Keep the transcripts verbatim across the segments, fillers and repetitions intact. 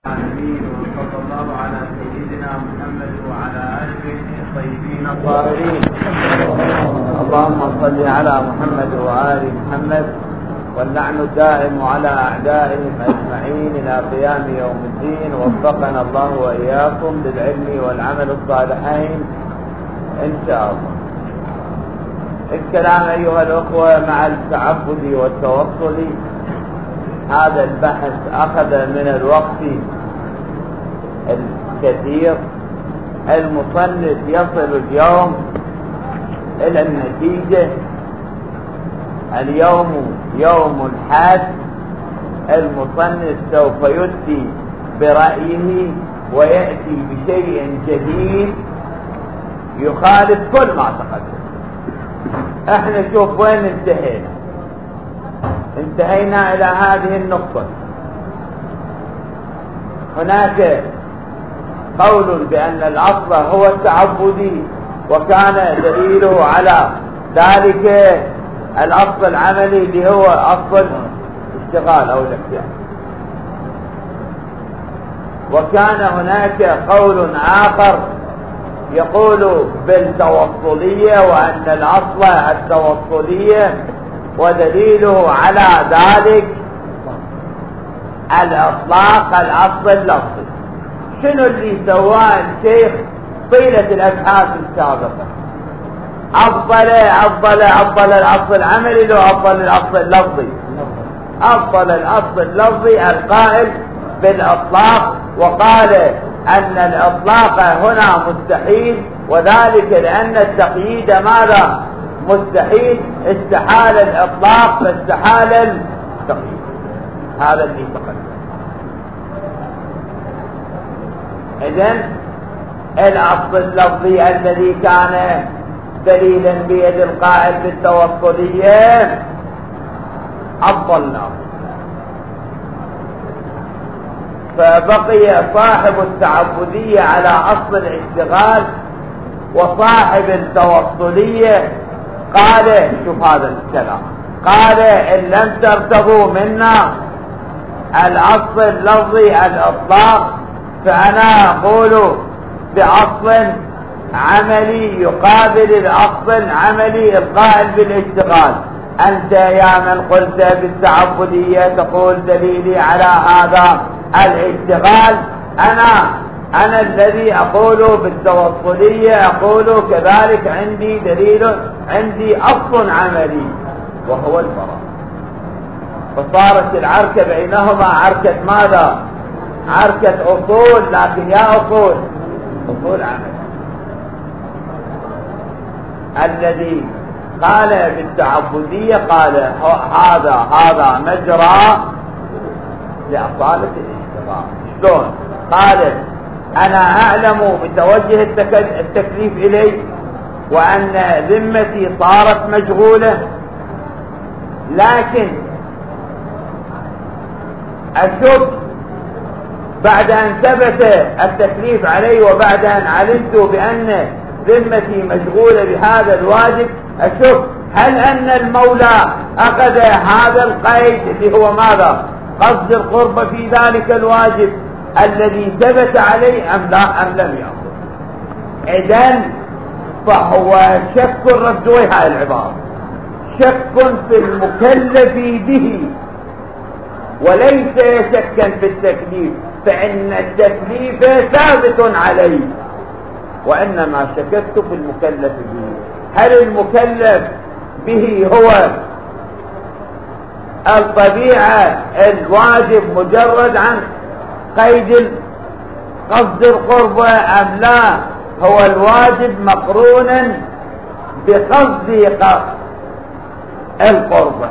العالمين وصلى الله على سيدنا محمد وعلى آله الطيبين الطاهرين. اللهم صل على محمد وآل محمد واللعن الدائم على أعدائهم أجمعين إلى قيام يوم الدين. وفقنا الله وإياكم للعلم والعمل الصالحين إن شاء الله. الكلام أيها الأخوة مع التعبد والتوصل، هذا البحث أخذ من الوقت الكثير. المصنف يصل اليوم إلى النتيجة. اليوم يوم الحد، المصنف سوف يفتي برأيه ويأتي بشيء جديد يخالف كل ما تقدم. احنا شوف وين انتهينا. انتهينا إلى هذه النقطة. هناك قول بأن الأصل هو التعبدي، وكان دليله على ذلك الأصل العملي اللي هو أصل الاشتغال أو الاختيار. وكان هناك قول آخر يقول بالتوصلية، وأن الأصل التوصلية ودليله على ذلك الإطلاق الأصل اللفظي. شنو اللي سواه الشيخ طيلة الأبحاث السابقة؟ أفضل أفضل أفضل الأصل العملي لو أفضل الأصل اللفظي؟ أفضل الأصل اللفظي القائل بالإطلاق، وقال أن الإطلاق هنا مستحيل، وذلك لأن التقييد ماذا؟ مستحيل. استحال الإطلاق فاستحال التقييد. هذا اللي تقدم. إذن الأصل اللفظي الذي كان دليلا بيد القائل بالتوصلية أفضلناه، فبقي صاحب التعبدية على أصل الاشتغال، وصاحب التوصلية قال شوف هذا الكلام، قال إن لم ترتضوا منا الأصل اللفظي الإطلاق فأنا أقول بأصل عملي يقابل الأصل العملي القائل بالاشتغال. أنت يا من قلت بالتعبدية تقول دليلي على هذا الاشتغال، أنا أنا الذي أقول بالتوصلية أقول كذلك عندي دليل، عندي أصل عملي وهو الفراغ. فصارت العركة بينهما عركة ماذا؟ عركة أصول، لكن يا أصول أصول عمل. الذي قال بالتعبدية قال هذا هذا مجرى لأصالة الاشتغال. شلون؟ قال أنا أعلم بتوجه التكليف إلي، وأن ذمتي صارت مشغولة، لكن أشك بعد أن ثبت التكليف علي وبعد أن علمت بأن ذمتي مشغولة بهذا الواجب، أشك هل أن المولى أخذ هذا القيد اللي هو ماذا؟ قصد القرب في ذلك الواجب الذي ثبت عليه أم لا، أم لم يأخذ؟ إذن فهو شك ردوا هاي العبارة، شك في المكلف به وليس شكا في التكليف، فإن التكليف ثابت عليه، وإنما شككت في المكلف به. هل المكلف به هو الطبيعة الواجب مجرد عن قيد قصد القرب أم لا، هو الواجب مقرونا بقصد القرب؟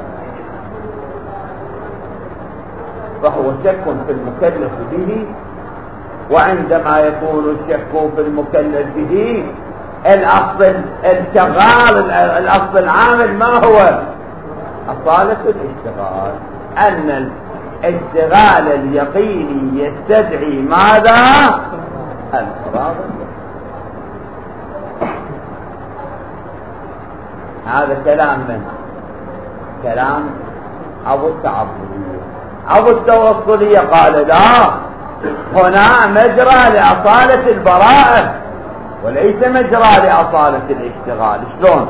فهو شك في المكلف به. وعندما يكون الشك في المكلف به، الأصل الشغال الأصل العامل ما هو؟ أصالة الاشتغال. أن الاشتغال اليقيني يستدعي ماذا؟ الفراغ. هذا كلام من؟ كلام أبو التعبدية. أبو التوصلية قال لا، هنا مجرى لأصالة البراءة وليس مجرى لأصالة الاشتغال. شلون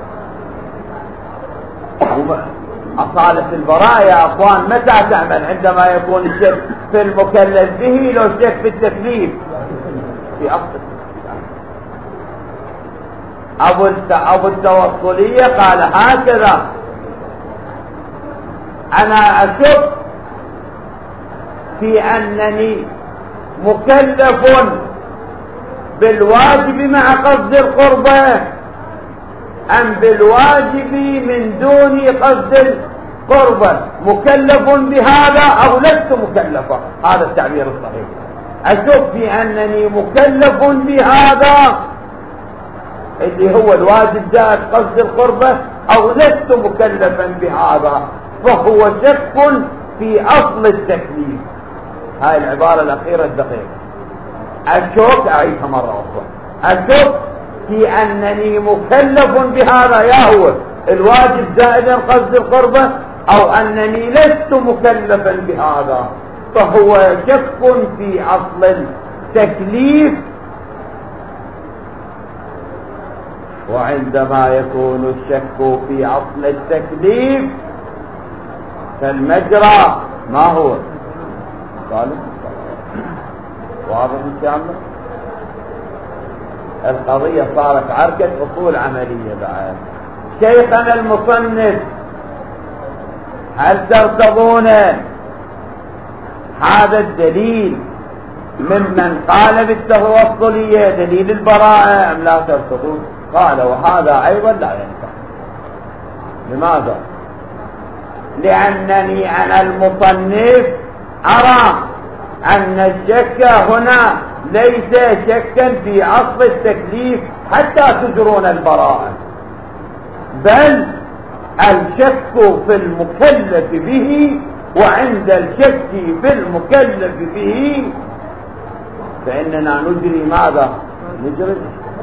أصالة البراءة يا أخوان متى تعمل؟ عندما يكون الشك في المكلف به لو شك في التكليف في أصل. أبو أبو التوصلية قال هكذا: أنا أشك في أنني مكلف بالواجب مع قصد القربة أم بالواجب من دون قصد القربة، مكلف بهذا أو لست مكلفا. هذا التعبير الصحيح. أشك في أنني مكلف بهذا اللي هو الواجب زائد قصد القربة أو لست مكلفا بهذا، فهو شك في أصل التكليف. هاي العبارة الأخيرة الدقيقة. أشك أعيدها مرة أخرى: أشك في أنني مكلف بهذا، يا هو الواجب زائدا قصد القربة، أو أنني لست مكلفا بهذا، فهو شك في أصل التكليف. وعندما يكون الشك في أصل التكليف فالمجرى ما هو؟ طالب واضح إن شاء الله. القضية صارت عركة أصول عملية بعد. شيخنا المصنف هل ترتضون هذا الدليل ممن قال بالتوصلية دليل البراءة أم لا ترتضون؟ قال وهذا أيضا لا ينفع. لماذا؟ لأنني أنا المصنف أرى أن الشك هنا ليس شكا في أصل التكليف حتى تجرون البراءة، بل الشك في المكلف به، وعند الشك في المكلف به فإننا نجري ماذا؟ نجري.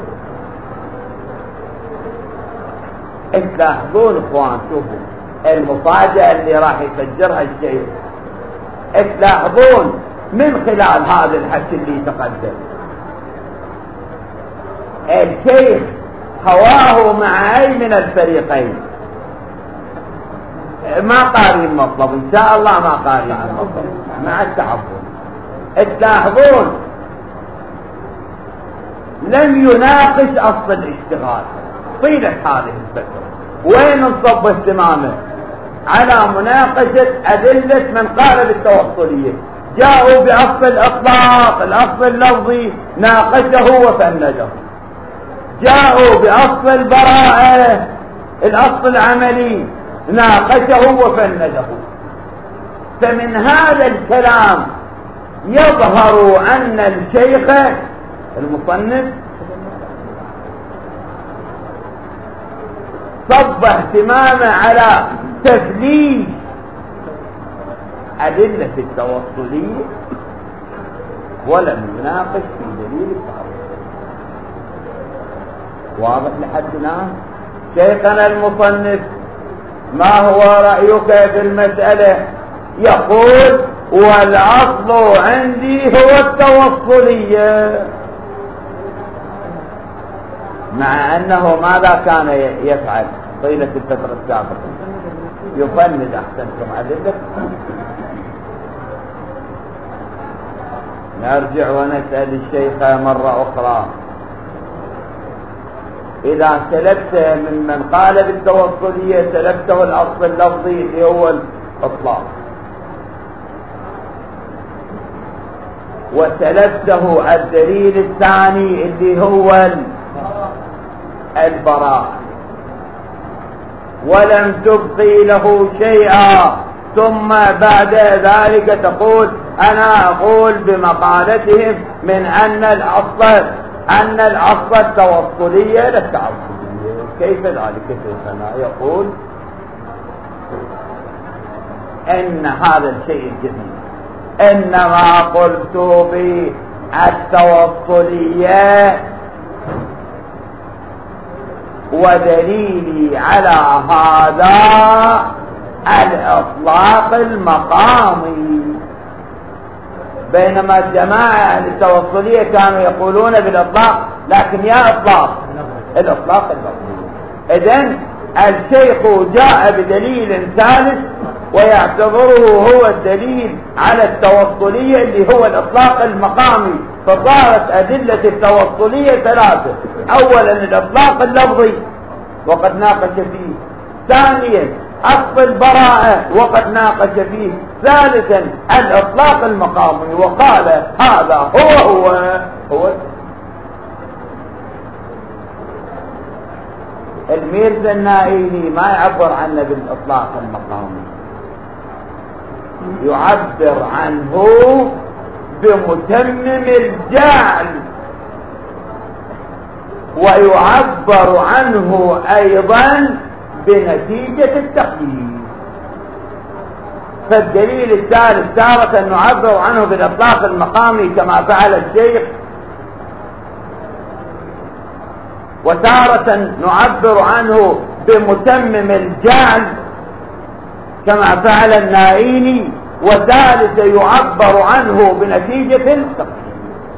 تلاحظون اخوان، شوفوا المفاجأة اللي راح يفجرها الشيخ. تلاحظون من خلال هذا الحكي اللي تقدم الشيخ هواه مع أي من الفريقين؟ ما قارين مطلب إن شاء الله، ما قارين المطلب مع التعبد. تلاحظون لم يناقش أصل الاشتغال طيلة هذه الفترة. وين انصب اهتمامه؟ على مناقشة أدلة من قال بالتوصلية. جاءوا بأصل الإطلاق، الأصل اللفظي، ناقشه وفنده. جاءوا بأصل البراءة، الأصل العملي، ناقشه وفنده. فمن هذا الكلام يظهر أن الشيخ المصنف صب اهتمامه على تثليث أدلة التوصلية ولم يناقش في دليل التعبد. واضح لحد الآن؟ شيخنا المصنف ما هو رأيك في المسألة؟ يقول والأصل عندي هو التوصلية، مع أنه ماذا كان يفعل طيلة الفترة السابقة؟ يفند. أحسنتم أدلة. نرجع ونسأل الشيخ مرة أخرى: إذا سلبت ممن قال بالتوصلية سلبته الأصل اللفظي اللي هو الإطلاق، وسلبته الدليل الثاني اللي هو البراءة، ولم تبقي له شيئا، ثم بعد ذلك تقول أنا أقول بمقالتهم من أن الأصل أن الأصل التوصلية للتعبدية. كيف ذلك شيخنا؟ يقول إن هذا الشيء الجديد، إنما قلت بالتوصلية ودليلي على هذا الإطلاق المقامي. بينما الجماعة التوصلية كانوا يقولون بالإطلاق، لكن يا إطلاق الإطلاق اللفظي. إذن الشيخ جاء بدليل ثالث ويعتبره هو الدليل على التوصلية اللي هو الإطلاق المقامي، فصارت أدلة التوصلية ثلاثة: أولا الإطلاق اللفظي وقد ناقش فيه، ثانيا أصل البراءة وقد ناقش فيه، ثالثا الإطلاق المقامي وقال هذا هو هو هو الميرزا النائلي ما يعبر عنه بالإطلاق المقامي، يعبر عنه بمتمم الجعل، ويعبر عنه أيضا بنتيجة التقييد. فالدليل الثالث تارة نعبر عنه بالإطلاق المقامي كما فعل الشيخ، وتارة نعبر عنه بمتمم الجعل كما فعل النائيني، وثالث يعبر عنه بنتيجة التقييد.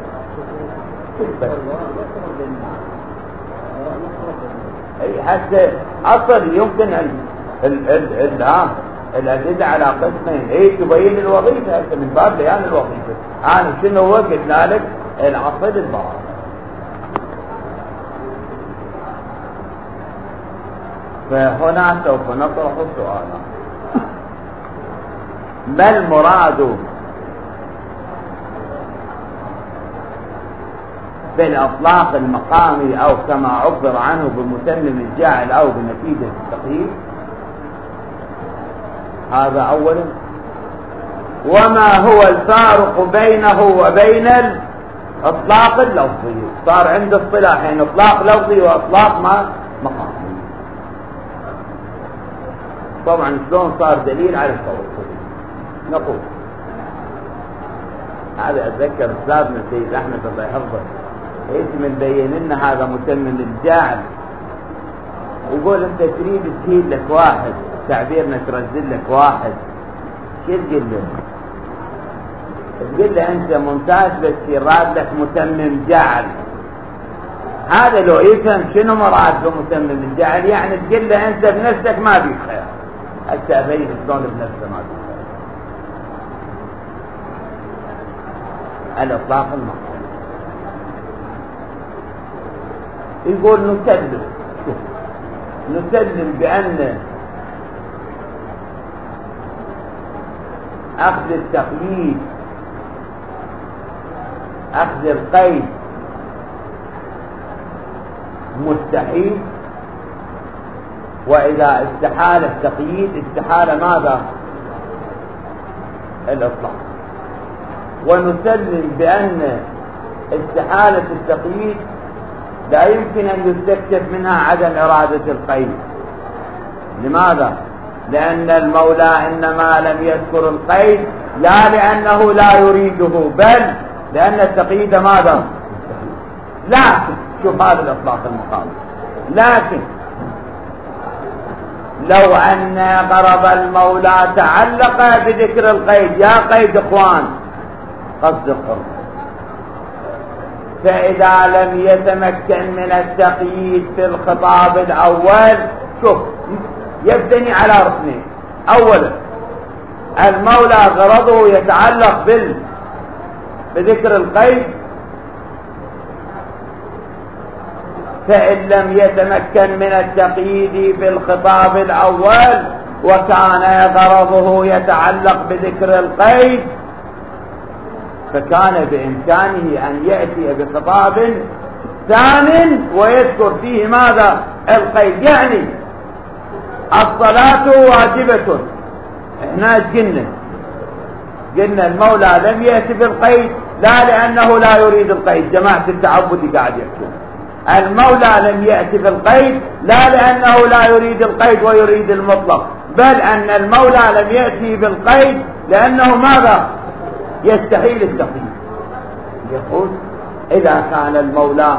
اي حتى اصل يمكن ال ال ال ال الأدلة على قسمين، ايه تبين الوظيفة من باب بيان الوظيفة. انا شنو هو قلت لك العصر البراءة. فهنا سوف نطرح سؤالا: ما المراد بالإطلاق المقامي أو كما عبر عنه بمتمم الجاعل أو بنتيجة التقييد؟ هذا أولا. وما هو الفارق بينه وبين الإطلاق اللفظي؟ صار عند اصطلاحين: إطلاق لفظي وإطلاق ما مقامي. طبعا شلون صار دليل على التوصل؟ نقول هذا أتذكر أستاذنا السيد أحمد الله يحفظه ايش من بين لنا هذا متمم الجاعل، يقول انت تريد تجيب لك واحد، تعبيرنا ترزل لك واحد، شو تقول له؟ تقول له انت ممتاز بس يراد لك متمم جاعل. هذا لو يفهم شنو مراد بمتمم الجاعل يعني تقول له انت بنفسك ما بيك خير. هسه ابين شلون بنفسه ما بيك خير. الاطلاق المقصود يقول نسلم نسلم بأن أخذ التقييد أخذ القيد مستحيل، وإذا استحال التقييد استحال ماذا؟ الإطلاق. ونسلم بأن استحالة التقييد لا يمكن أن يستكشف منها عدم إرادة القيد. لماذا؟ لأن المولى إنما لم يذكر القيد لا لأنه لا يريده، بل لأن التقييد ماذا؟ لكن شوف هذا الإطلاق المقام، لكن لو أن غرض المولى تعلق بذكر القيد، يا قيد إخوان قصد القرب، فإذا لم يتمكن من التقييد في الخطاب الأول، شوف يبتني على ركنين: أولا المولى غرضه يتعلق بال بذكر القيد، فإن لم يتمكن من التقييد في الخطاب الأول وكان غرضه يتعلق بذكر القيد، فكان بإمكانه أن يأتي بخطاب ثامن ويذكر فيه ماذا؟ القيد. يعني الصلاة واجبة، احنا قلنا قلنا المولى لم يأتي بالقيد لا لأنه لا يريد القيد، جماعة التعبد قاعد يحكون. المولى لم يأتي بالقيد لا لأنه لا يريد القيد ويريد المطلق، بل أن المولى لم يأتي بالقيد لأنه ماذا؟ يستحيل التقييد. يقول إذا كان المولى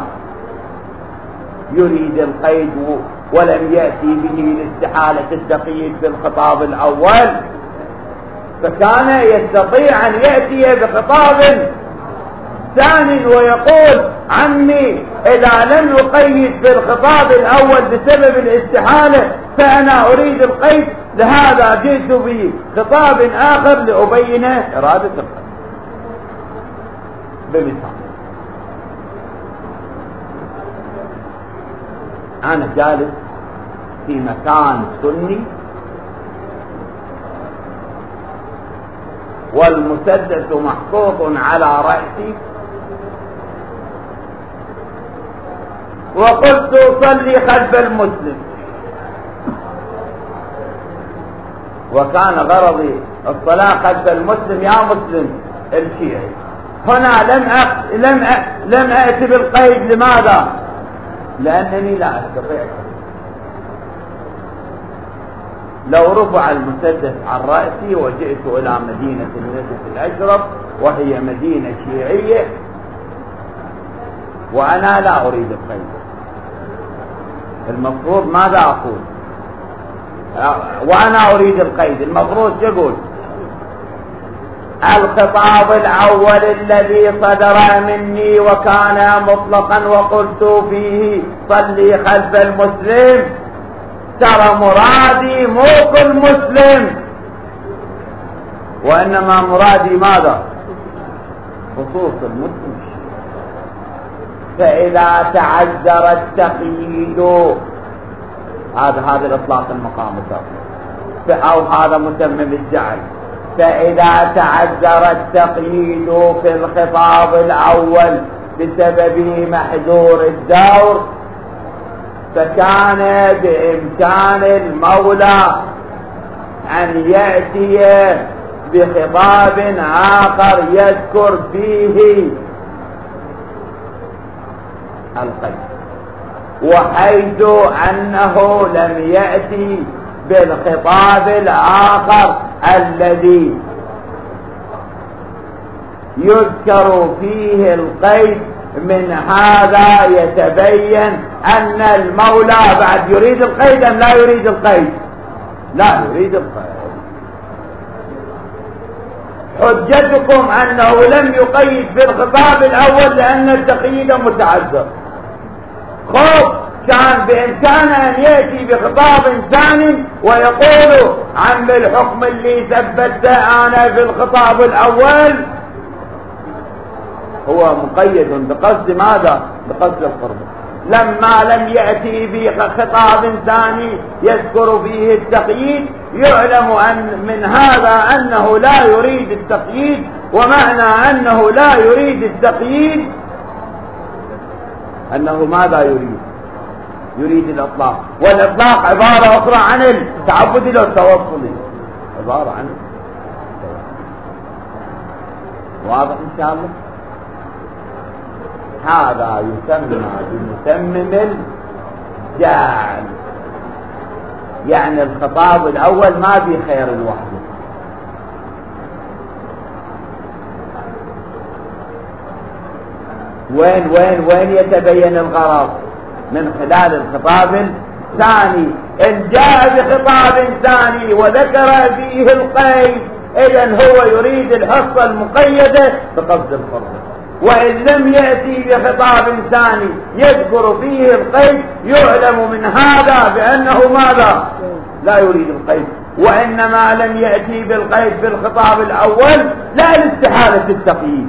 يريد القيد ولم يأتي به لاستحالة التقييد في الخطاب الأول، فكان يستطيع أن يأتي بخطاب ثاني ويقول عمي إذا لم يقيد بالخطاب الأول بسبب الاستحالة فأنا أريد القيد، لهذا جئت بخطاب آخر لأبين إرادة القيد. بمثال، أنا جالس في مكان سني والمسدس محطوط على رأسي وقلت صلي خلف المسلم، وكان غرضي الصلاة خلف المسلم يا مسلم الشيعي. هنا لم أ... لم أ... لم أأتي بالقيد. لماذا؟ لأنني لا أستطيع. لو رفع المسدس عن رأسي وجئت إلى مدينة النجف الأشرف وهي مدينة شيعية وأنا لا أريد القيد، المفروض ماذا أقول؟ وأنا أريد القيد المفروض يقول الخطاب الأول الذي صدر مني وكان مطلقا وقلت فيه صلي خلف المسلم، ترى مرادي مو كل مسلم، وإنما مرادي ماذا؟ خصوص المسلم. فإذا تعذر التقييد، هذا هذا الإطلاق المقام أو هذا متمم الجعل، فإذا تعذر التقييد في الخطاب الأول بسبب محذور الدور فكان بإمكان المولى أن يأتي بخطاب آخر يذكر فيه القيد، وحيث أنه لم يأتي بالخطاب الآخر الذي يذكر فيه القيد، من هذا يتبين أن المولى بعد يريد القيد أم لا يريد القيد؟ لا يريد القيد. حجتكم أنه لم يقيد في الخطاب الأول لأن التقييد متعذر. خوف كان بإمكانه أن يأتي بخطاب ثاني ويقول عن الحكم اللي ثبته أنا في الخطاب الأول هو مقيد بقصد ماذا؟ بقصد القرب. لما لم يأتي بخطاب ثاني يذكر فيه التقييد يعلم أن من هذا أنه لا يريد التقييد، ومعنى أنه لا يريد التقييد أنه ماذا يريد؟ يريد الإطلاق، والإطلاق عبارة أخرى عن التعبد والتوصل، عبارة عن واضح إن شاء الله. هذا يسمى بمتمم الجعل، يعني الخطاب الأول ما في خير الوحده، وين وين وين يتبين الغرض؟ من خلال الخطاب الثاني. إن جاء بخطاب ثاني وذكر فيه القيد إذن هو يريد الحصة المقيدة بقصد الفرض، وإن لم يأتي بخطاب ثاني يذكر فيه القيد يعلم من هذا بأنه ماذا؟ لا يريد القيد، وإنما لم يأتي بالقيد في الخطاب الأول لا لاستحالة التقييد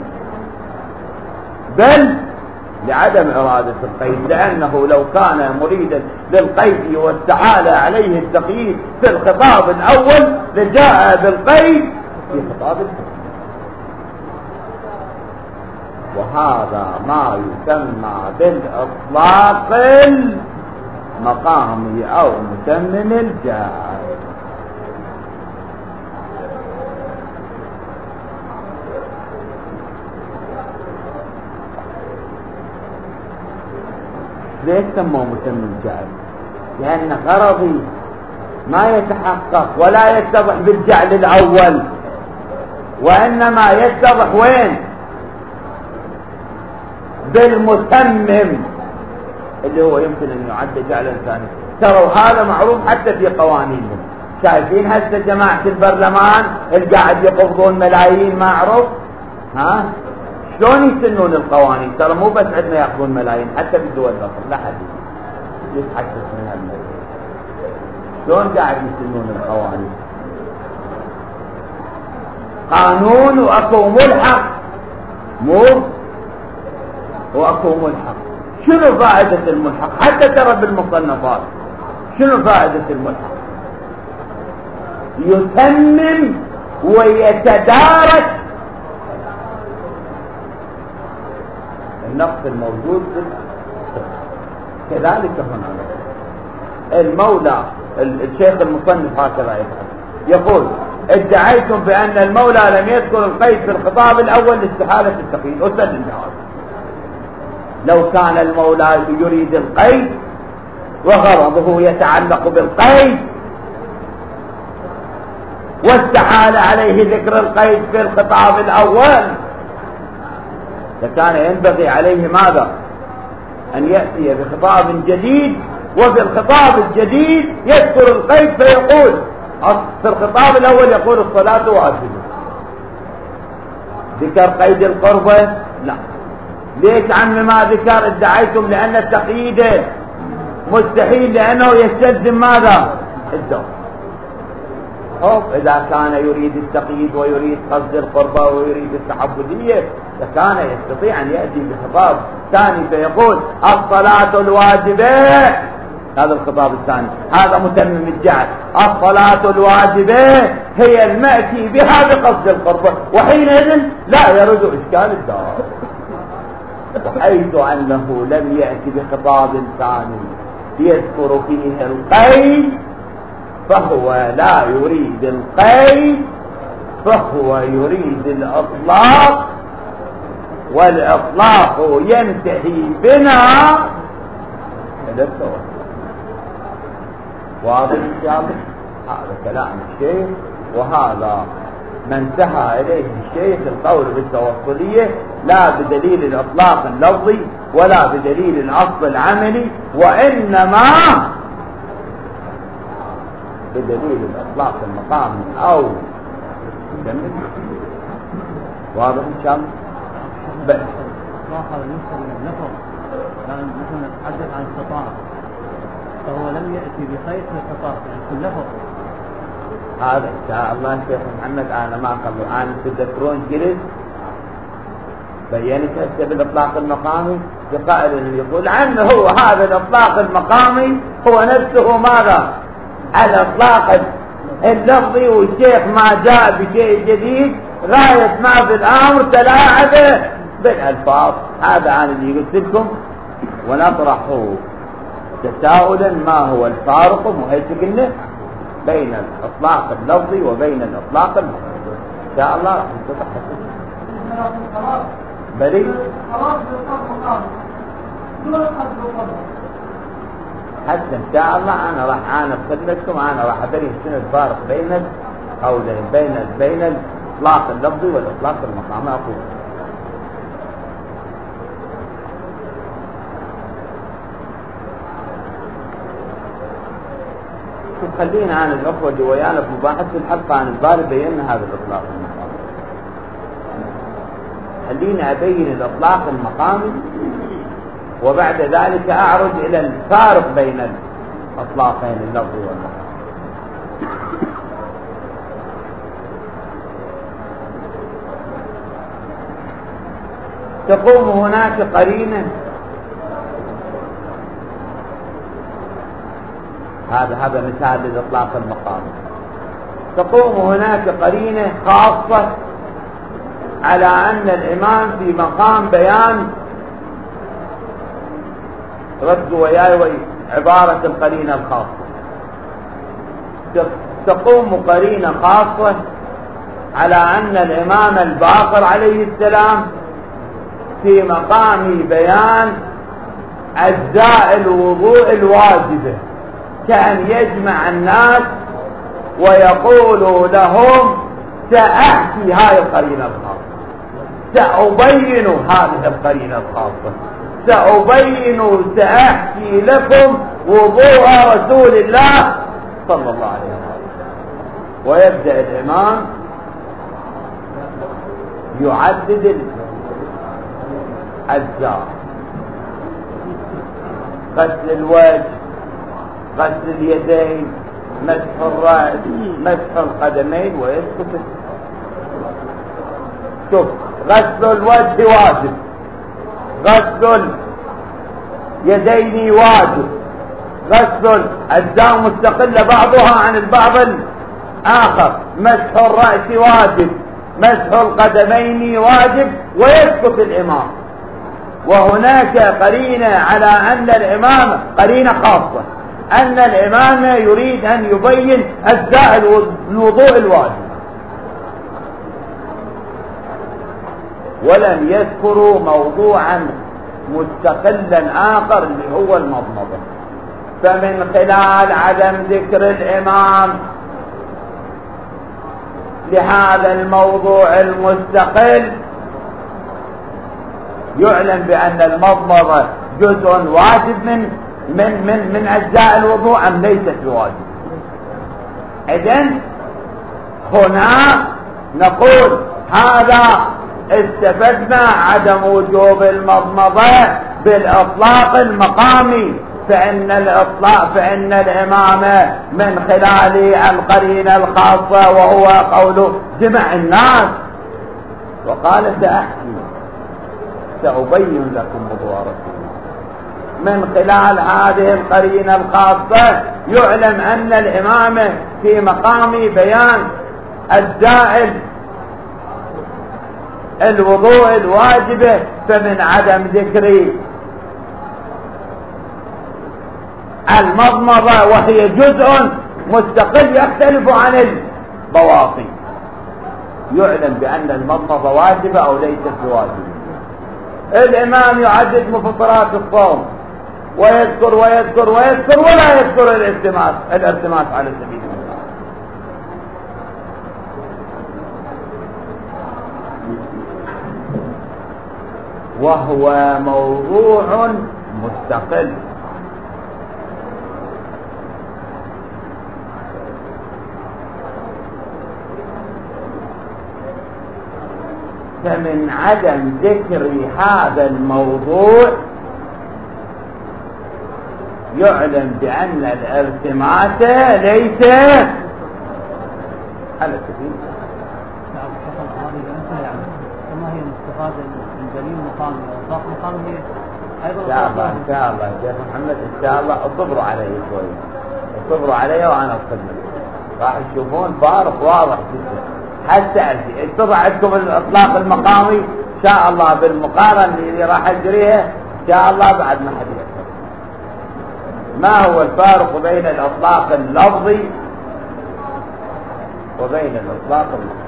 بل لعدم إرادة القيد، لأنه لو كان مريدا للقيد واستحال عليه التقييد في الخطاب الأول لجاء بالقيد في خطاب الثاني. وهذا ما يسمى بالإطلاق المقامي أو متمم الجعل. ليش سموه متمم الجعل؟ لأن غرضي ما يتحقق ولا يتضح بالجعل الأول، وإنما يتضح وين؟ بالمتمم اللي هو يمكن أن يعد جعلا ثاني. تروا هذا معروف حتى في قوانينهم، شايفين هسه جماعة البرلمان القاعد يقبضون ملايين ما اعرف، ها شلون يسنون القوانين؟ ترى مو بس عندنا ياخذون ملايين، حتى بالدول الاخرى لا حد يتحسس من هالموضوع. شلون قاعد يسنون القوانين؟ قانون واكو ملحق، مو واكو ملحق. شنو فائدة الملحق؟ حتى ترى بالمصنفات شنو فائدة الملحق؟ يتمم ويتدارك النقص الموجود. كذلك هنا المولى الشيخ المصنف هكذا يقول: ادعيتم بأن المولى لم يذكر القيد في الخطاب الأول لاستحالة التقييد. أسلم بهذا. لو كان المولى يريد القيد وغرضه يتعلق بالقيد واستحال عليه ذكر القيد في الخطاب الأول لكان ينبغي عليه ماذا؟ أن يأتي بخطاب جديد، وفي الخطاب الجديد يذكر القيد فيقول في الخطاب الأول يقول الصلاة واجبة. ذكر قيد القربة؟ لا. ليش عم ما ذكر؟ ادعيتم لأن التقييد مستحيل لأنه يستلزم ماذا؟ الدور. أوف إذا كان يريد التقييد ويريد قصد القربة ويريد التعبدية فكان يستطيع أن يأتي بخطاب ثاني فيقول الصلاة الواجبة. هذا الخطاب الثاني، هذا متمم الجعل. الصلاة الواجبة هي المأتي بها بقصد القربة، وحينئذ لا يرد إشكال الدار. حيث أنه لم يأتي بخطاب ثاني يذكر فيه القيد فهو لا يريد القيد، فهو يريد الإطلاق، والإطلاق ينتهي بنا إلى التوسل. واضح إن شاء الله؟ هذا كلام الشيخ، وهذا ما انتهى إليه الشيخ القول بالتوصلية لا بدليل الإطلاق اللفظي ولا بدليل الأصل العملي، وإنما بدليل الإطلاق المقامي أو واضح إن شاء الله؟ بس آخر بالنسبة لللفظ يعني مثلا نتحدث عن الخطاب فهو لم يأتي بخير في الخطاب يعني كل لفظ. هذا إن شاء الله شيخ محمد أنا ما قبل أنا تذكرون جلس بينت هسه بالإطلاق المقامي بقائل يقول عنه هو هذا الإطلاق المقامي هو نفسه ماذا؟ الإطلاق اللفظي، والشيخ ما جاء بشيء جديد غاية ما في الأمر تلاعب بالألفاظ. هذا أنا اللي قلت لكم، ونطرح تساؤلا ما هو الفارق وهيك قلنا بين الإطلاق اللفظي وبين الإطلاق المقامي. إن شاء الله راح نتفق بلي حتى ان شاء الله انا راح انا بخدمتكم انا راح ابين شنو الفارق بين القولين بين بين الاطلاق اللفظي والاطلاق المقامي. اقول خلينا عن الاخوه اللي ويانا في مباحث الحلقه عن الباري بينا هذا الاطلاق المقامي. خلينا ابين الاطلاق المقامي وبعد ذلك أعرج إلى الفارق بين الأطلاقين اللفظي والمقامي. تقوم هناك قرينة، هذا هذا مثال للإطلاق المقامي. تقوم هناك قرينة خاصة على أن الإمام في مقام بيان ردوا وياي عبارة القرينة الخاصة. تقوم قرينة خاصة على أن الإمام الباقر عليه السلام في مقام بيان أجزاء الوضوء الواجبة كأن يجمع الناس ويقول لهم سأحكي هذه القرينة الخاصة، سأبين هذه القرينة الخاصة، سأبين سأحكي لكم وضوء رسول الله صلى الله عليه وسلم. ويبدأ الإمام يعدد الأجزاء: غسل الوجه، غسل اليدين، مسح الرأس، مسح القدمين، ويسكت. شوف، غسل الوجه واجب، غسل اليدين واجب، غسل أجزاء مستقلة بعضها عن البعض الآخر، مسح الرأس واجب، مسح القدمين واجب، ويسكت الإمام. وهناك قرينة على أن الإمام، قرينة خاصة، أن الإمام يريد أن يبين أجزاء الوضوء الواجب، ولم يذكروا موضوعا مستقلا آخر اللي هو المضمضة. فمن خلال عدم ذكر الإمام لهذا الموضوع المستقل يعلم بأن المضمضة جزء واجب من من من من أجزاء الوضوء أم ليست بواجب. إذن هنا نقول هذا استفدنا عدم وجوب المضمضة بالإطلاق المقامي، فإن الإطلاق فإن الإمام من خلال القرينة الخاصة وهو قول جمع الناس وقال سأحكي سأبين لكم وضوء رسول الله، من خلال هذه القرينة الخاصة يعلم أن الإمام في مقام بيان أجزاء الوضوء الواجبة، فمن عدم ذكر المضمضة وهي جزء مستقل يختلف عن البواطن يعلم بأن المضمضة واجبة أو ليست بواجبة. الإمام يعدد مفطرات الصوم ويذكر ويذكر ويذكر ولا يذكر الالتماس الالتماس على سبيل المثال. وهو موضوع مستقل. فمن عدم ذكر هذا الموضوع يعلم بأن الالتماس ليس على سبيل كما هي مستفادة من دليل مقامي أو صاف مقامي هي أيضا. إن شاء الله إن شاء الله شيخ محمد إن شاء الله اصبروا علي شوي، اصبروا علي وأنا الخدمة راح تشوفون فارق واضح جدا. حتى اتضح عندكم الإطلاق المقامي إن شاء الله بالمقارنة اللي راح أجريها إن شاء الله بعد ما حد يفهم ما هو الفارق بين الإطلاق اللفظي وبين الإطلاق المقامي.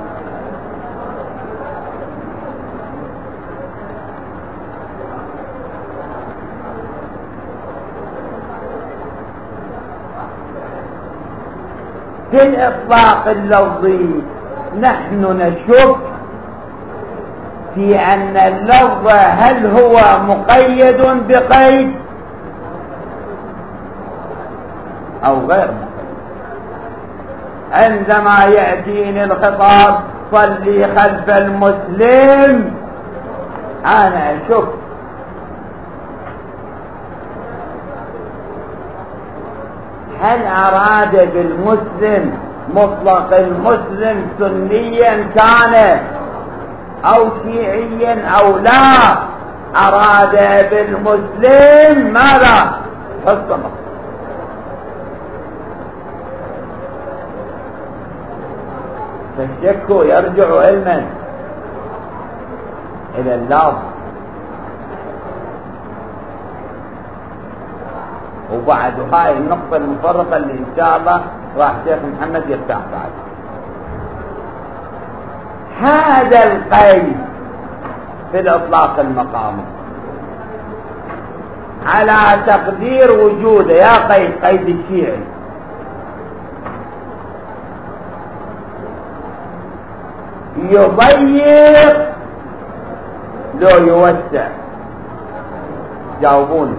في الإطلاق اللفظي نحن نشك في أن اللفظ هل هو مقيد بقيد أو غير مقيد. عندما يأتيني الخطاب صلي خلف المسلم أنا أشك هل أراد بالمسلم مطلق المسلم سنيا كان أو شيعيا أو لا، أراد بالمسلم ماذا؟ الصمت. فالشك يرجع علما إلى اللفظ. وبعد هاي النقطة المفرقة اللي إن شاء الله راح شيخ محمد يرتاح بعد. هذا القيد في الإطلاق المقامي على تقدير وجوده يا قيد قيد الشيعي يضيق لو يوسع؟ جاوبوني.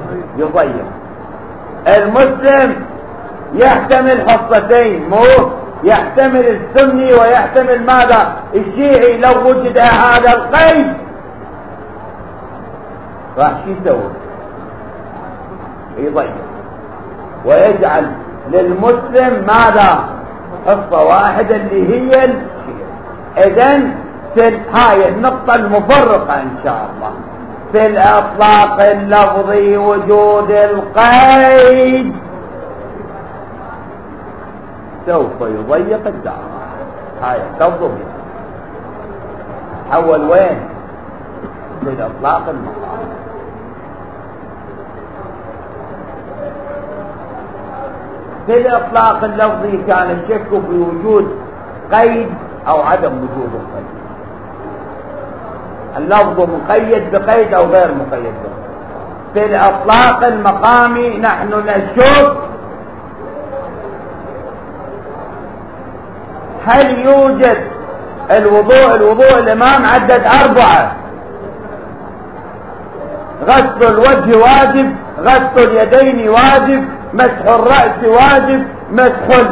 يضيق. المسلم يحتمل حصتين مو يحتمل السني ويحتمل ماذا الشيعي. لو وجد هذا القيد راح شو يسوي؟ يضيع ويجعل للمسلم ماذا قصة واحدة اللي هي الشيعة. إذن هاي النقطة المفرقة إن شاء الله في الإطلاق اللفظي وجود القيد سوف يضيق الدعوة. هاي تضم حول وين في الإطلاق المقام. في الإطلاق اللفظي كان الشك في وجود قيد أو عدم وجود القيد. اللفظ مقيد بقيد أو غير مقيد بقيد. في الإطلاق المقامي نحن نشك هل يوجد الوضوء. الوضوء الإمام عدد أربعة: غسل الوجه واجب، غسل اليدين واجب، مسح الرأس واجب، مسح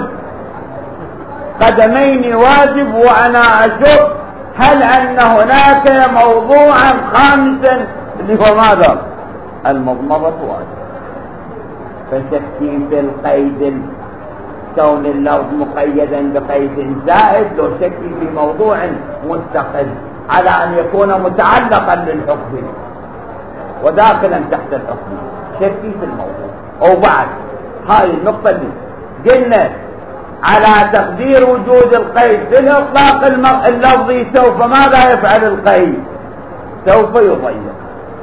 القدمين واجب. وأنا أشك هل أن هناك موضوعا خامسا اللي هو ماذا؟ المضمضة واجب. فشكي في القيد كون اللفظ مقيدا بقيد زائد لو شكي في موضوع مستقل على أن يكون متعلقا للحكم وداخلا تحت الحكم. شكي في الموضوع. وبعد هاي النقطة اللي قلنا على تقدير وجود القيد في الإطلاق اللفظي سوف ماذا يفعل القيد؟ سوف يضيق.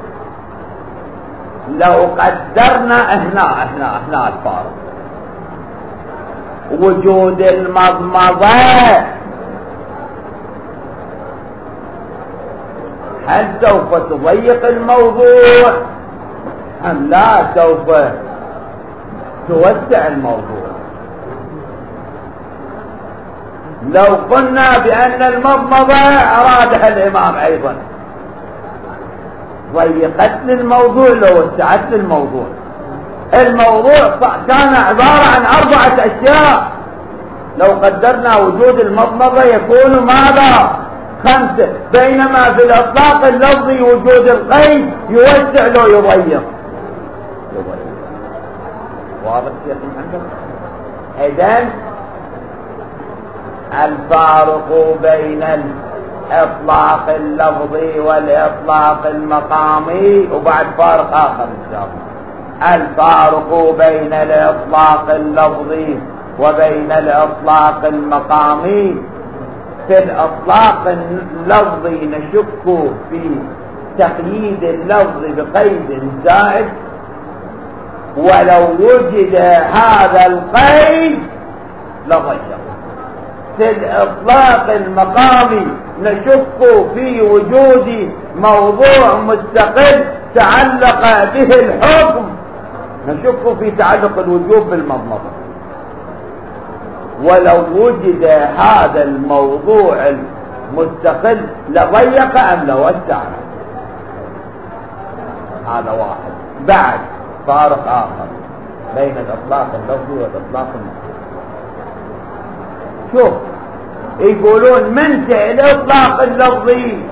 لو قدرنا هنا هنا هنا الفارق وجود المضمضة هل سوف تضيق الموضوع أم لا سوف توسع الموضوع؟ لو قلنا بأن المضمضة أرادها الإمام أيضا ضيقت للموضوع لو وسعت للموضوع. الموضوع كان عبارة عن أربعة أشياء، لو قدرنا وجود المضمضة يكون ماذا؟ خمسة. بينما في الإطلاق اللفظي وجود القيد يوسع لو يضيق. واضح شيخ محمد؟ إذن الفارق بين الإطلاق اللفظي والإطلاق المقامي، وبعد فارق آخر إن شاء الله. الفارق بين الإطلاق اللفظي وبين الإطلاق المقامي: في الإطلاق اللفظي نشك في تقييد اللفظ بقيد زائد، ولو وجد هذا القيد لضيق. في الإطلاق المقامي نشك في وجود موضوع مستقل تعلق به الحكم، نشك في تعلق الوجوب بالمضمضة. ولو وجد هذا الموضوع المستقل لضيق أم لوسع. هذا واحد. بعد فارق آخر بين الإطلاق اللفظي والإطلاق المقامي. شوف يقولون منشأ الإطلاق اللفظي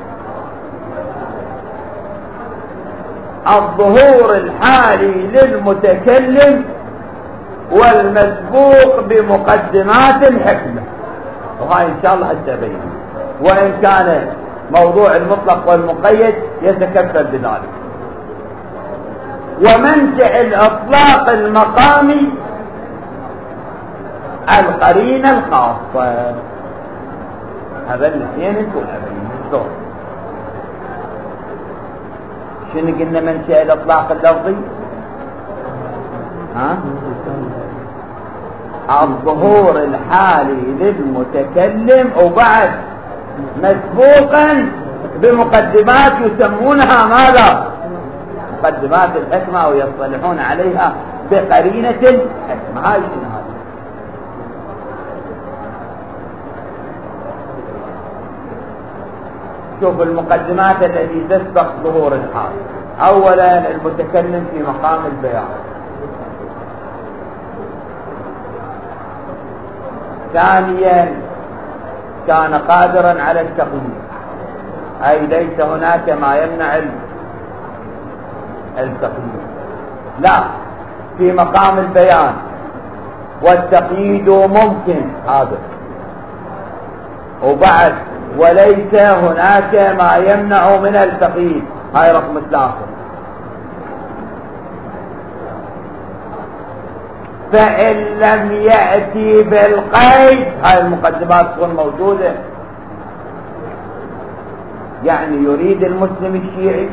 الظهور الحالي للمتكلم والمسبوق بمقدمات الحكمة، وهاي إن شاء الله هتبين، وإن كان موضوع المطلق والمقيد يتكفل بذلك. ومنشأ الإطلاق المقامي القرينة الخاصة. هذا الاثنين نقول هذا شنو قلنا منشأ الإطلاق اللفظي؟ ها؟ الظهور الحالي للمتكلم وبعد مسبوقا بمقدمات يسمونها ماذا؟ مقدمات الحكمة ويصطلحون عليها بقرينة الحكمة. هاي شنو هذا؟ شوف المقدمات التي تسبق ظهور الحال. اولا المتكلم في مقام البيان، ثانيا كان قادرا على التقييد، أي ليس هناك ما يمنع التقييد، لا في مقام البيان والتقييد ممكن هذا. وبعد وليس هناك ما يمنع من التقييد، هاي رقم ثلاثة. فإن لم يأتي بالقيد، هاي المقدمات تكون موجودة. يعني يريد المسلم الشيعي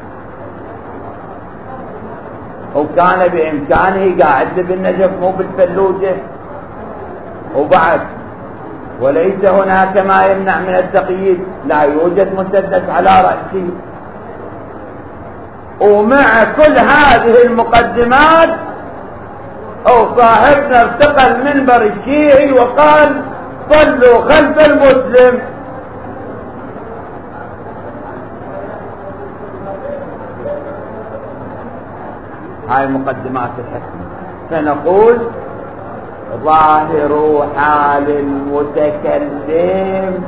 وكان بإمكانه قاعد بالنجف مو بالفلوجة، وبعد وليس هناك ما يمنع من التقييد، لا يوجد مسدس على رأسه، ومع كل هذه المقدمات او صاحبنا ارتقى المنبر الشيعي وقال صلوا خلف المسلم. هاي مقدمات الحكمة. فنقول ظاهر حال المتكلم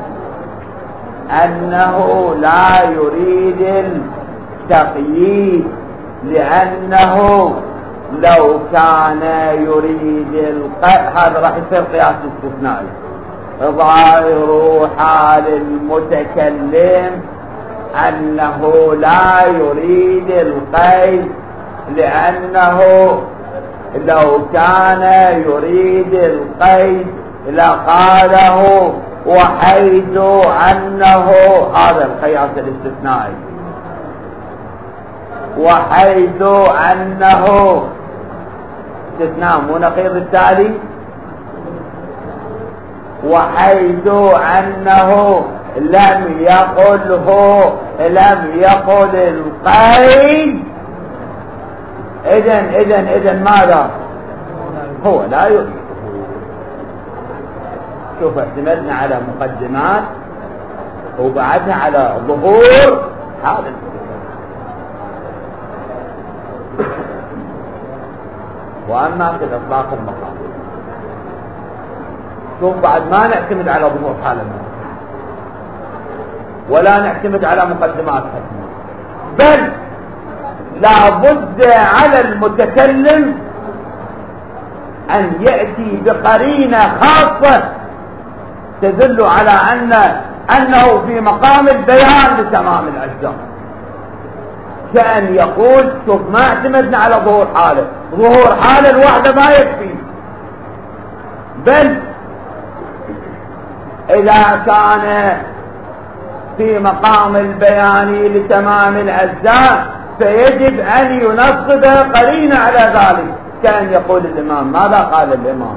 أنه لا يريد التقييد، لأنه لو كان يريد القيد هذا راح يصير قياس استثنائي. ظاهر حال المتكلم أنه لا يريد القيد، لأنه لو كان يريد القيد لقاله وحيث أنه هذا القياس الاستثنائي، وحيث أنه استثناء مو نقيض التالي، وحيث أنه لم يقله لم يقل القيد، إذن إذن إذن ماذا؟ هو لا يريد. شوف اعتمدنا على مقدمات وبعدها على ظهور هذا. وأما في الإطلاق المقام، شوف بعد ما نعتمد على ظهور حال المقام ولا نعتمد على مقدمات حكمة، بل لا بد على المتكلم أن يأتي بقرينة خاصة تدل على أن أنه في مقام البيان لتمام الأجزاء، كأن يقول شوف ما اعتمدنا على ظهور حاله، ظهور حاله الوحدة ما يكفي، بل إذا كان في مقام البيان لتمام الأجزاء فيجب أن ينصب قرينة على ذلك. كان يقول الإمام ماذا قال الإمام؟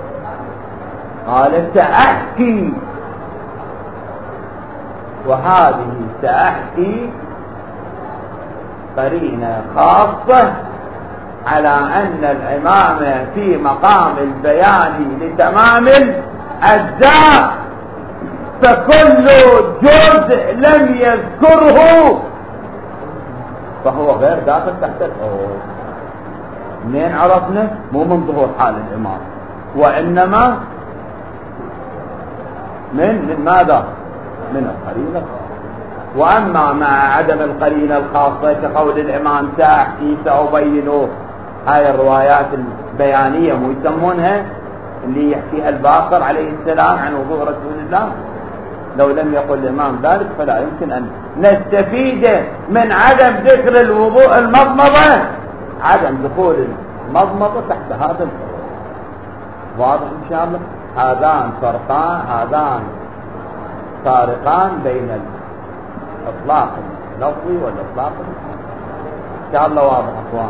قال سأحكي، وهذه سأحكي قرينة خاصة على أن الإمام في مقام البيان لتمام الأجزاء، فكل جزء لم يذكره فهو غير داخل تحت الحكم. منين عرفنا؟ مو من ظهور حال الإمام، وإنما من من ماذا؟ من القرينة. وأما مع عدم القرينة الخاصة كقول الإمام سأحكي سأبينه، هاي الروايات البيانية مو يسمونها اللي يحكيها الباقر عليه السلام عن وضوء رسول الله، لو لم يقل الإمام ذلك فلا يمكن أن نستفيد من عدم ذكر الوضوء المضمضة، عدم دخول المضمضة تحت هذا الفرق. واضح إن شاء الله؟ هذان فرقان، هذان فارقان بين الإطلاق اللفظي والإطلاق إن شاء الله. واضح أخوان؟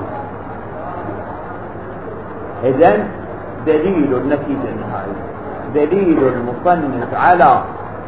إذن دليل النتيجة النهائية، دليل المصنف على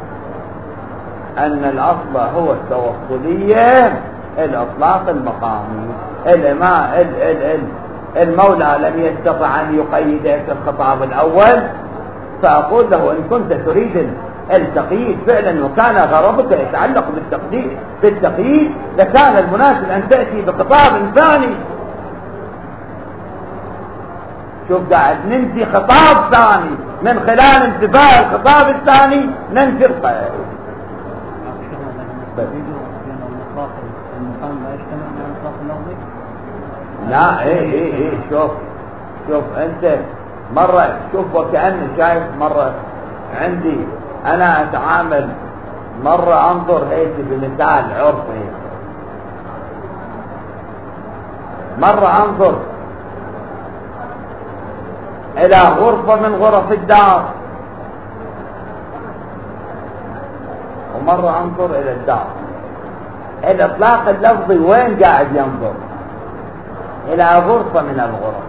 أن الأصل هو التوصلية الإطلاق المقامي. الإمام المولى لم يستطع أن يقيد في الخطاب الأول، فأقول له إن كنت تريد التقييد فعلا وكان غرضك يتعلق بالتقييد بالتقييد لكان المناسب أن تأتي بخطاب ثاني شوف قاعد ننفي خطاب ثاني من خلال انتفاء الخطاب الثاني ننفي القيد. لا ايه ايه ايه شوف شوف انت مرة شوف وكأني شايف مرة عندي انا اتعامل مرة انظر هيك بمثال عرفي، مرة انظر الى غرفة من غرف الدار، ومرة انظر الى الدار. الاطلاق اللفظي وين قاعد ينظر؟ الى غرفة من الغرف.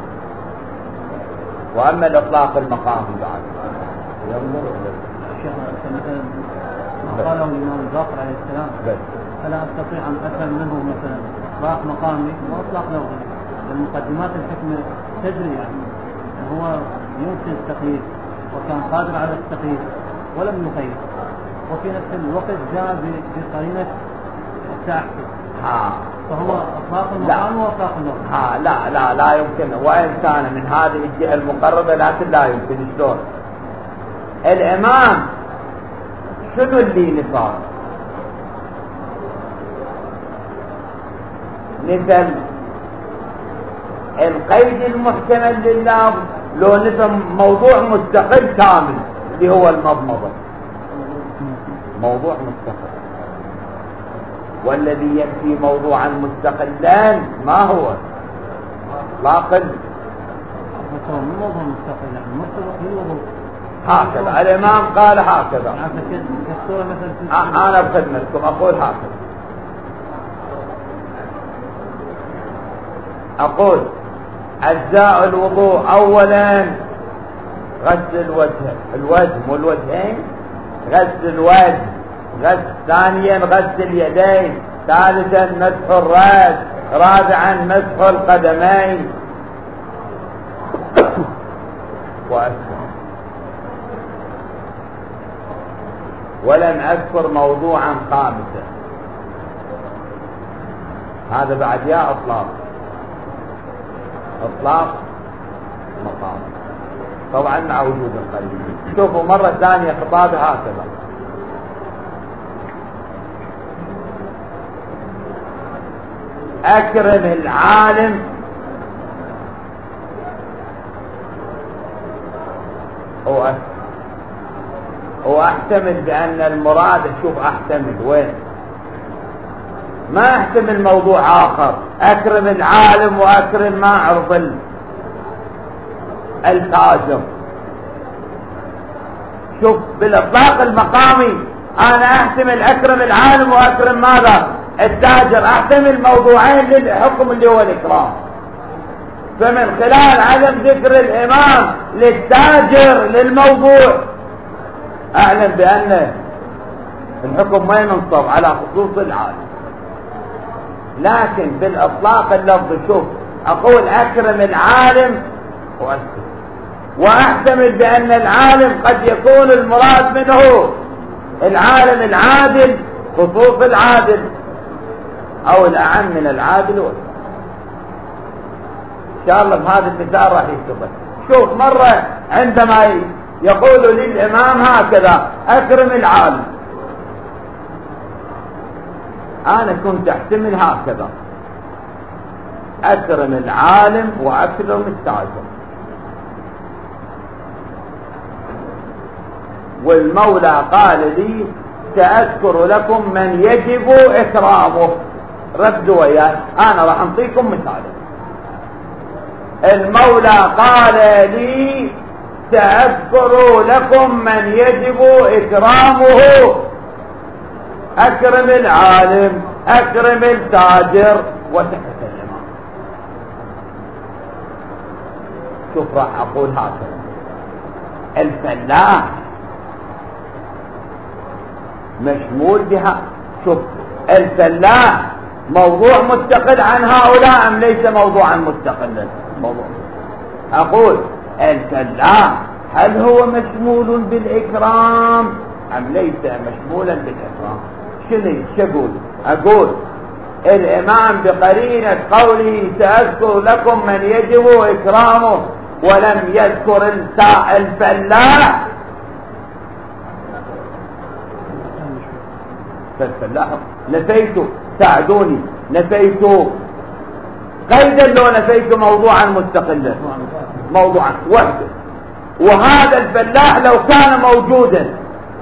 واما الاطلاق المقامي بعد ينظر الى الشيخ مثلا قاله الامام الباقر عليه السلام فلا استطيع ان افهم منه مثلا اطلاق مقامي واطلاق لفظي، لان مقدمات الحكمه تجري يعني هو يمكن التقييد وكان قادر على التقييد ولم يقيد، وفي نفس الوقت جاء بقرينه التعكس. ها فهو اطلاق المقام واطلاق اللفظ. ها لا لا لا يمكن، وان كان من هذه الجهه المقربه لكن لا يمكن. شلون الامام شنو اللي نفى؟ مثل القيد المحتمل لللفظ لو نفى موضوع مستقل كامل اللي هو المضمضه، موضوع مستقل، والذي ينفي موضوعا مستقلا ما هو اطلاق موضوع مستقل يعني مرتبط بالوضوء. هكذا الامام قال هكذا. انا بخدمتكم اقول هكذا، اقول اجزاء الوضوء اولا غسل الوجه الوجه والوجهين، غسل الوجه، غسل ثانيا غسل اليدين، ثالثا مسح الراس، رابعا مسح القدمين وأسفل. ولم أذكر موضوعا خامسا. هذا بعد يا اطلاق اطلاق مقام طبعا مع وجود القريب. شوفوا مرة ثانية خطابه هكذا: اكرم العالم واحتمل بان المراد، شوف احتمل وين، ما احتمل موضوع اخر. اكرم العالم واكرم ما اعرف التاجر. شوف بالاطلاق المقامي انا احتمل اكرم العالم واكرم ماذا؟ التاجر. احتمل موضوعين للحكم اللي هو الاكرام، فمن خلال عدم ذكر الامام للتاجر للموضوع اعلم بان الحكم ما ينصب على خصوص العالم. لكن بالاطلاق اللفظي شوف اقول اكرم العالم واسكت، واحتمل بان العالم قد يكون المراد منه العالم العادل خصوص العادل او الاعم من العادل. ان شاء الله بهذا المثال راح يكتبه. شوف مرة عندما يقول للامام هكذا اكرم العالم، انا كنت احتمل هكذا: اكرم العالم واكرم التاجر. والمولى قال لي سأذكر لكم من يجب اكرامه. ردوا وياي، انا راح انطيكم مثال. المولى قال لي سأذكر لكم من يجب اكرامه: اكرم العالم، اكرم التاجر، وسكت الامام. شوف راح اقول هكذا: الفلاح مشمول بها. شوف الفلاح موضوع مستقل عن هؤلاء ام ليس موضوعا مستقلا؟ موضوع. اقول الفلاح هل هو مشمول بالاكرام ام ليس مشمولا بالاكرام؟ شنو شقول؟ اقول الامام بقرينة قوله سأذكر لكم من يجب اكرامه ولم يذكر الفلاح فالفلاح نفيته، ساعدوني، نفيته قيدا لو نفيته موضوعا مستقلا، موضوعا وحده. وهذا الفلاح لو كان موجودا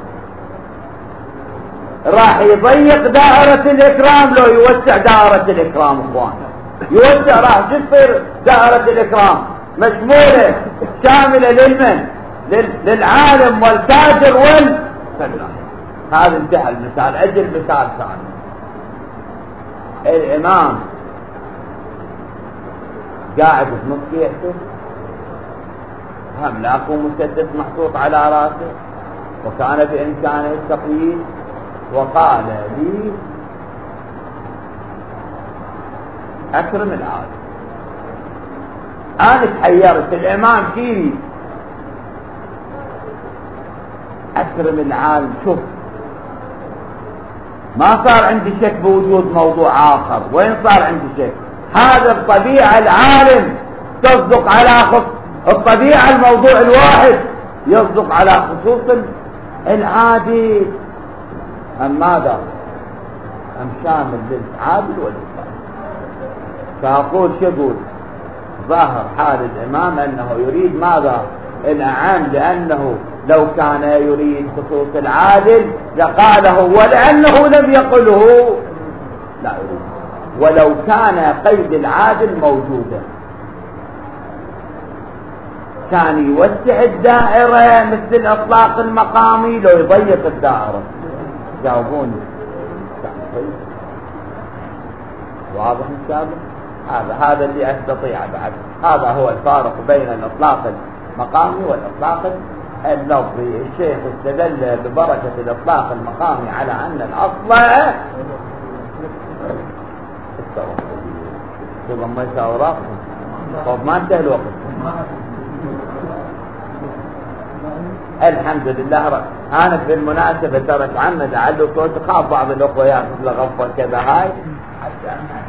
راح يضيق دائرة الإكرام لو يوسع دائرة الإكرام. اخوان يوسع، راح تصير دائرة الإكرام مشمولة شاملة للمن؟ للعالم والتاجر والفلاح. هذا انتهى المثال. اجل مثال ثاني. الإمام قاعد في مصيحته، أملاكه مسدس محطوط على راسه، وكان بإمكانه التقييد، وقال لي أكرم العالم. أنا تحيرت، الإمام كيري أكرم العالم. شوف، ما صار عندي شك بوجود موضوع آخر. وين صار عندي شك؟ هذا الطبيعة العالم تصدق على خصوص الطبيعة، الموضوع الواحد يصدق على خصوص العادي. أم ماذا؟ أم شامل للعادل والإنسان. فأقول شو أقول؟ ظاهر حال الإمام أنه يريد ماذا؟ الأعم، لأنه لو كان يريد خصوص العادل لقاله، ولأنه لم يقله لا يريد. ولو كان قيد العادل موجودا كان يوسع الدائرة مثل الإطلاق المقامي، لو يضيق الدائرة. جاوبوني. واضح إن شاء الله؟ هذا هذا اللي أستطيع بعد. هذا هو الفارق بين الإطلاق المقامي والإطلاق اللفظي. الشيخ استدل ببركة الإطلاق المقامي على أن الأصل ثم ما يساوي. طب ما انتهى الوقت. الحمد لله رب. انا في المناسبة ترك عنا لعله كنت خاف بعض الاخوة ياخذ لغفوة كذا هاي حتى